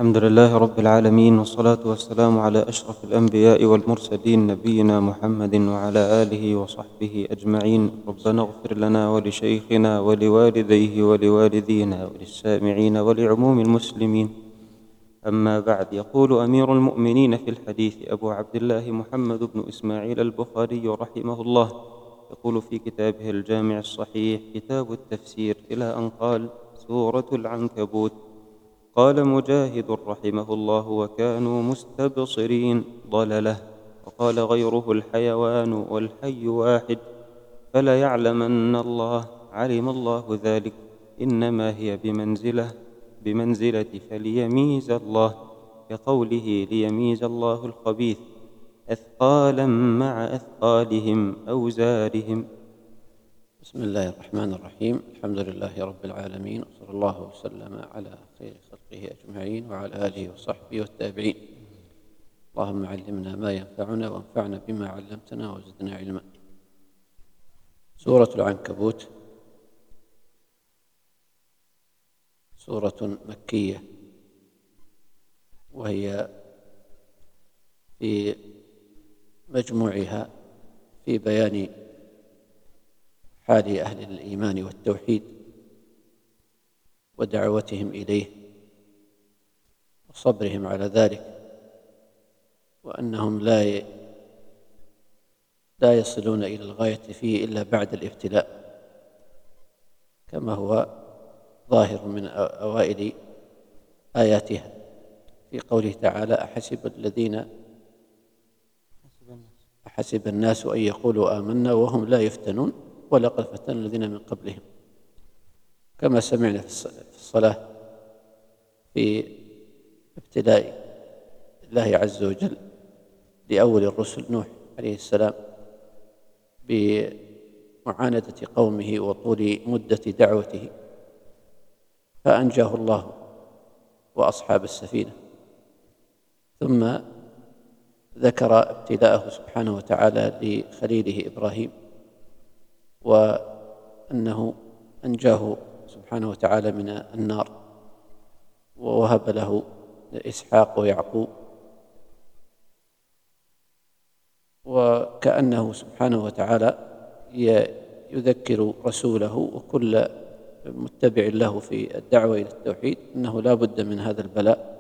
الحمد لله رب العالمين، والصلاة والسلام على أشرف الأنبياء والمرسلين، نبينا محمد وعلى آله وصحبه أجمعين. ربنا اغفر لنا ولشيخنا ولوالديه ولوالدينا وللسامعين ولعموم المسلمين. أما بعد، يقول أمير المؤمنين في الحديث أبو عبد الله محمد بن إسماعيل البخاري رحمه الله، يقول في كتابه الجامع الصحيح كتاب التفسير إلى أن قال: سورة العنكبوت. قال مجاهد رحمه الله: وكانوا مستبصرين ضلله. وقال غيره: الحيوان والحي واحد، فلا يعلمن الله، علم الله ذلك، إنما هي بمنزلة فليميز الله، كقوله ليميز الله الخبيث، أثقالا مع أثقالهم أوزارهم. بسم الله الرحمن الرحيم. الحمد لله رب العالمين، وصلى الله وسلم على خير خلقه أجمعين وعلى آله وصحبه والتابعين. اللهم علمنا ما ينفعنا وانفعنا بما علمتنا وزدنا علما. سورة العنكبوت سورة مكية، وهي في مجموعها في بيان حال أهل الإيمان والتوحيد ودعوتهم إليه وصبرهم على ذلك، وأنهم لا يصلون إلى الغاية فيه إلا بعد الابتلاء، كما هو ظاهر من أوائل آياتها في قوله تعالى: أحسب الناس أن يقولوا آمنا وهم لا يفتنون ولقد فتن الذين من قبلهم. كما سمعنا في الصلاة في ابتلاء الله عز وجل لأول الرسل نوح عليه السلام بمعاندة قومه وطول مدة دعوته، فأنجاه الله وأصحاب السفينة. ثم ذكر ابتلاءه سبحانه وتعالى لخليله إبراهيم، وأنه أنجاه سبحانه وتعالى من النار، ووهب له إسحاق ويعقوب، وكأنه سبحانه وتعالى يذكر رسوله وكل متبع له في الدعوة إلى التوحيد أنه لا بد من هذا البلاء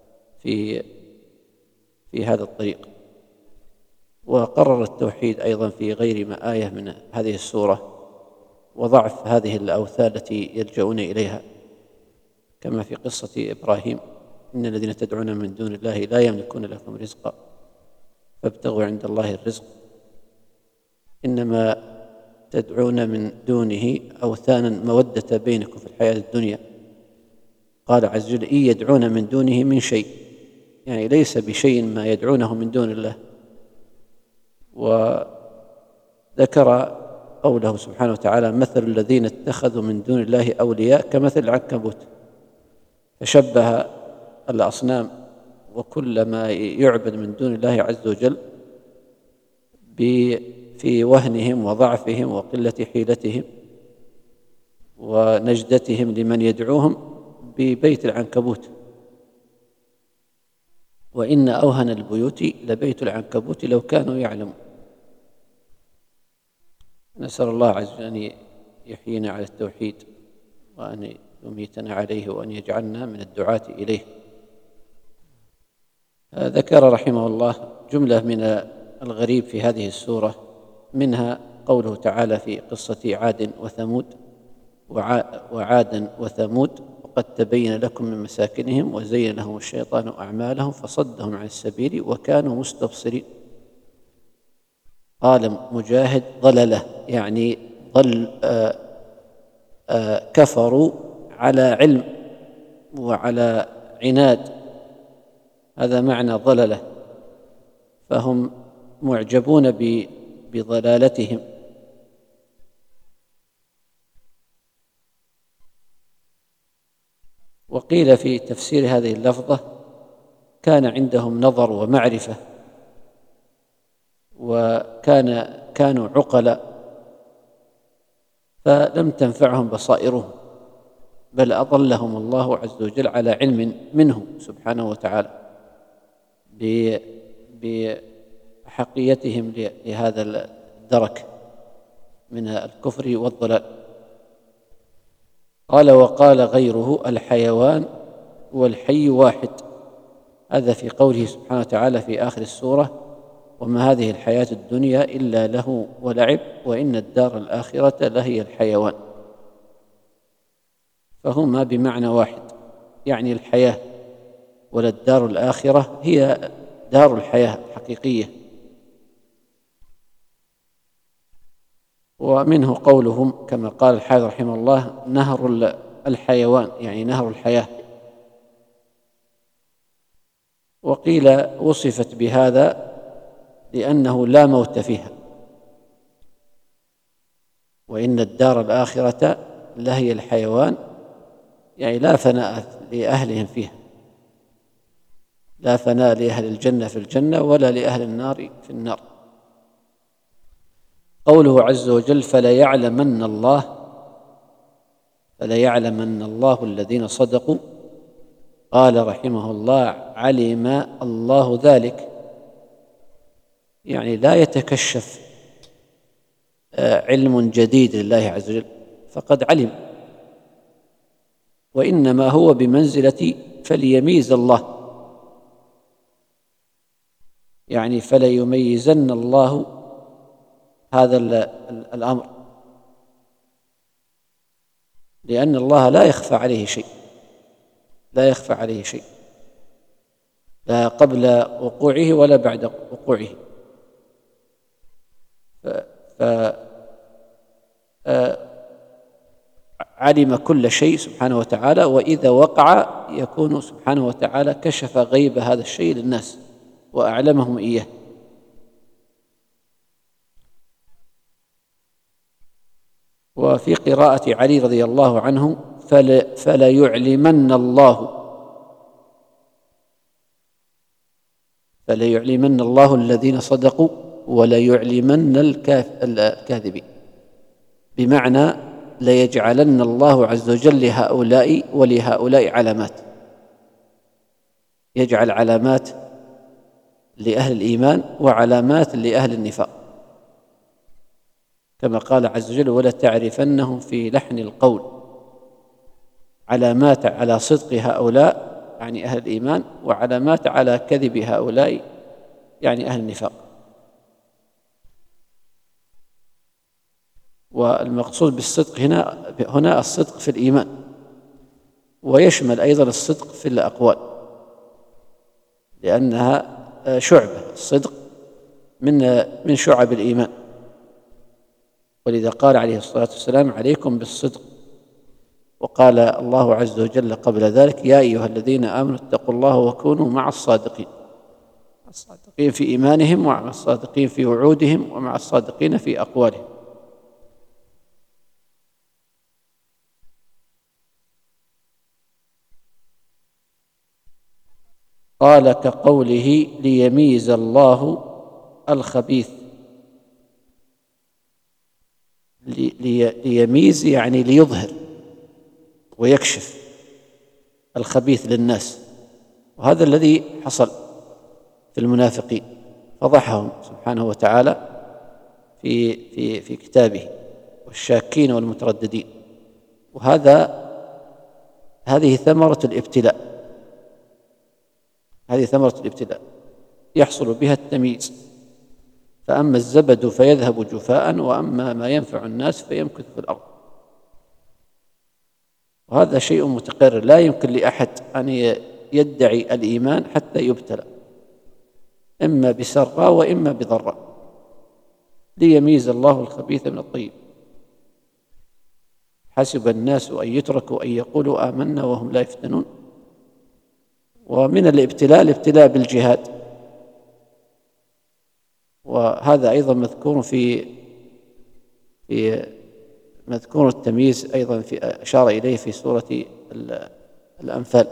في هذا الطريق. وقرر التوحيد أيضا في غير ما آية من هذه السورة وضعف هذه الأوثان التي يلجؤون إليها، كما في قصة إبراهيم: إن الذين تدعون من دون الله لا يملكون لكم رزقا فابتغوا عند الله الرزق، إنما تدعون من دونه أوثانا مودة بينكم في الحياة الدنيا. قال عز وجل: إن يدعون من دونه من شيء، يعني ليس بشيء ما يدعونه من دون الله. وذكر قوله سبحانه وتعالى: مثل الذين اتخذوا من دون الله أولياء كمثل العنكبوت، فشبه الأصنام وكل ما يعبد من دون الله عز وجل في وهنهم وضعفهم وقلة حيلتهم ونجدتهم لمن يدعوهم ببيت العنكبوت. وإن أوهن البيوت لبيت العنكبوت لو كانوا يعلمون. نسأل الله عز وجل أن يحيينا على التوحيد وأن يميتنا عليه وأن يجعلنا من الدعاة إليه. ذكر رحمه الله جملة من الغريب في هذه السورة، منها قوله تعالى في قصة عاد وثمود: وعادا وثمود وقد تبين لكم من مساكنهم وزين لهم الشيطان أعمالهم فصدهم عن السبيل وكانوا مستبصرين. قال مجاهد: ضلله، يعني كفروا على علم وعلى عناد، هذا معنى ضلله، فهم معجبون بضلالتهم. وقيل في تفسير هذه اللفظة: كان عندهم نظر ومعرفة، كانوا عقلاء، فلم تنفعهم بصائرهم، بل أضلهم الله عز وجل على علم منه سبحانه وتعالى بحقيتهم لهذا الدرك من الكفر والضلال. قال: وقال غيره: الحيوان والحي واحد. هذا في قوله سبحانه وتعالى في آخر السورة: وما هذه الحياة الدنيا إلا له ولعب وإن الدار الآخرة لهي الحيوان. فهما بمعنى واحد، يعني الحياة وللدار الآخرة هي دار الحياة الحقيقية. ومنه قولهم كما قال الحافظ رحمه الله: نهر الحيوان، يعني نهر الحياة. وقيل وصفت بهذا لأنه لا موت فيها، وإن الدار الآخرة لهي الحيوان، يعني لا فناء لأهلهم فيها، لا فناء لأهل الجنة في الجنة ولا لأهل النار في النار. قوله عز وجل: فليعلمن الله الذين صدقوا. قال رحمه الله: علم الله ذلك، يعني لا يتكشف علم جديد لله عز وجل، فقد علم، وإنما هو بمنزلة فليميز الله، يعني فليميزن الله هذا الأمر، لأن الله لا يخفى عليه شيء، لا قبل وقوعه ولا بعد وقوعه. علم كل شيء سبحانه وتعالى، وإذا وقع يكون سبحانه وتعالى كشف غيب هذا الشيء للناس وأعلمهم إياه. وفي قراءة علي رضي الله عنه: فليعلمن الله الذين صدقوا وليعلمن الكاذبين، بمعنى ليجعلن الله عز وجل لهؤلاء ولهؤلاء علامات، يجعل علامات لأهل الإيمان وعلامات لأهل النفاق، كما قال عز وجل: ولتعرفنهم في لحن القول. علامات على صدق هؤلاء يعني أهل الإيمان، وعلامات على كذب هؤلاء يعني أهل النفاق. والمقصود بالصدق هنا الصدق في الإيمان، ويشمل أيضا الصدق في الأقوال، لأنها شعبة، الصدق من شعب الإيمان. ولذا قال عليه الصلاة والسلام: عليكم بالصدق. وقال الله عز وجل قبل ذلك: يا أيها الذين آمنوا اتقوا الله وكونوا مع الصادقين في إيمانهم، ومع الصادقين في وعودهم، ومع الصادقين في أقوالهم. قال: كقوله: ليميز الله الخبيث. ليميز يعني ليظهر ويكشف الخبيث للناس، وهذا الذي حصل في المنافقين، فضحهم سبحانه وتعالى في كتابه، والشاكين والمترددين. هذه ثمرة الابتلاء، يحصل بها التمييز. فأما الزبد فيذهب جفاء، وأما ما ينفع الناس فيمكث في الأرض. وهذا شيء متقرر، لا يمكن لأحد أن يدعي الإيمان حتى يبتلى، إما بسراء وإما بضراء، ليميز الله الخبيث من الطيب. حسب الناس أن يتركوا أن يقولوا آمنا وهم لا يفتنون. ومن الابتلاء بالجهاد، وهذا أيضا مذكور في مذكور التمييز أيضا أشار إليه في سورة الأنفال.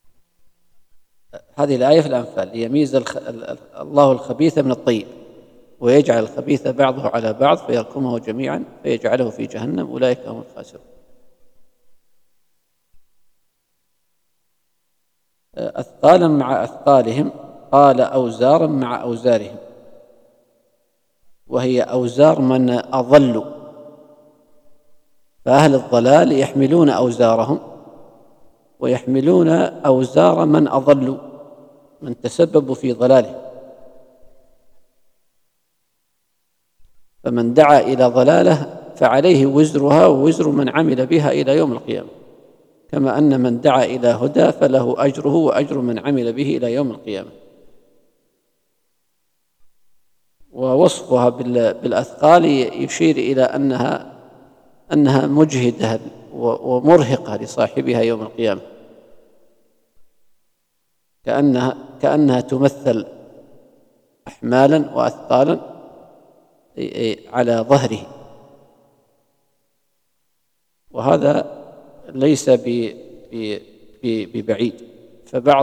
هذه الآية في الأنفال: ليميز الله الخبيث من الطيب. ويجعل الخبيث بعضه على بعض فيركمه جميعا فيجعله في جهنم، أولئك هم الخاسرون. أثقالا مع أثقالهم، قال أوزارا مع أوزارهم، وهي أوزار من أضلوا، فأهل الضلال يحملون أوزارهم ويحملون أوزار من أضلوا، من تسببوا في ضلالهم. فمن دعا إلى ضلاله فعليه وزرها ووزر من عمل بها إلى يوم القيامة، كما أن من دعا إلى هدى فله أجره وأجر من عمل به إلى يوم القيامة. ووصفها بالأثقال يشير إلى أنها مجهدة ومرهقة لصاحبها يوم القيامة، كأنها تمثل أحمالا وأثقالا على ظهره، وهذا ليس ببعيد. فبعض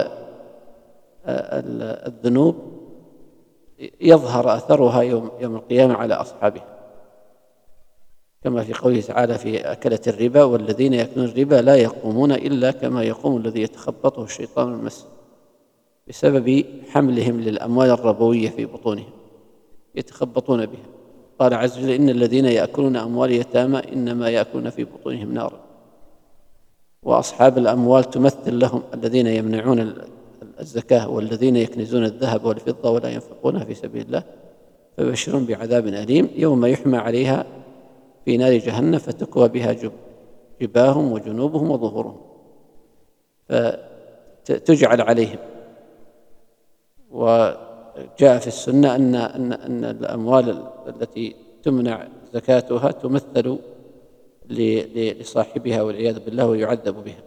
الذنوب يظهر أثرها يوم القيامة على أصحابها، كما في قوله تعالى في أكلة الربا: والذين يأكلون الربا لا يقومون إلا كما يقوم الذي يتخبطه الشيطان من المس، بسبب حملهم للأموال الربوية في بطونهم يتخبطون بها. قال عز وجل: إن الذين يأكلون أموال اليتامى إنما يأكلون في بطونهم نارا. وأصحاب الأموال تمثل لهم الذين يمنعون الزكاة والذين يكنزون الذهب والفضة ولا ينفقونها في سبيل الله، فبشرهم بعذاب أليم يوم يحمى عليها في نار جهنم فتكوى بها جباههم وجنوبهم وظهورهم، فتجعل عليهم. وجاء في السنة أن الأموال التي تمنع زكاتها تمثل لصاحبها والعياذ بالله ويعذب بها.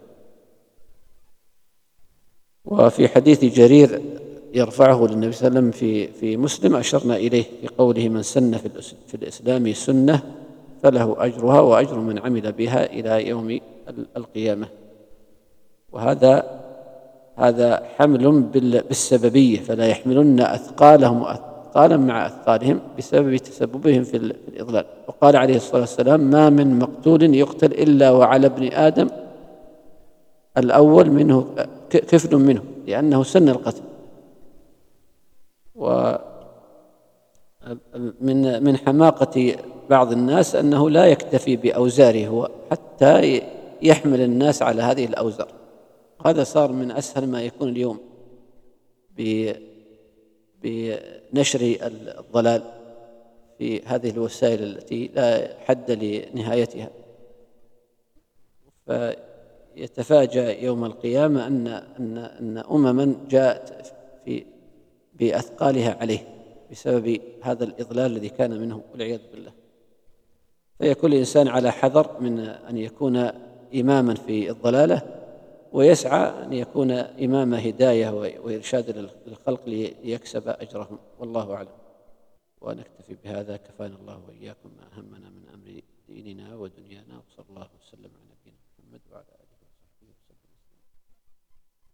وفي حديث جرير يرفعه للنبي صلى الله عليه وسلم في مسلم أشرنا إليه في قوله: من سن في الإسلام سنة فله أجرها وأجر من عمل بها إلى يوم القيامة. وهذا حمل بالسببية، فلا يحملن أثقالهم أثقالا مع أثقالهم بسبب تسببهم في الإضلال. وقال عليه الصلاة والسلام: ما من مقتول يقتل إلا وعلى ابن آدم الأول منه كفل منه، لأنه سن القتل. ومن حماقة بعض الناس أنه لا يكتفي بأوزاره هو حتى يحمل الناس على هذه الأوزار. هذا صار من أسهل ما يكون اليوم بنشر الضلال في هذه الوسائل التي لا حد لنهايتها. فيتفاجأ يوم القيامة أن أمما جاءت بأثقالها عليه بسبب هذا الإضلال الذي كان منه والعياذ بالله. فيكون الإنسان على حذر من أن يكون إماما في الضلالة، ويسعى أن يكون إمام هداية وإرشاد للخلق ليكسب أجرهم، والله أعلم. ونكتفي بهذا، كفانا الله وإياكم ما أهمنا من أمر ديننا ودنيانا، وصلى الله وسلم على نبينا محمد وعلى آله.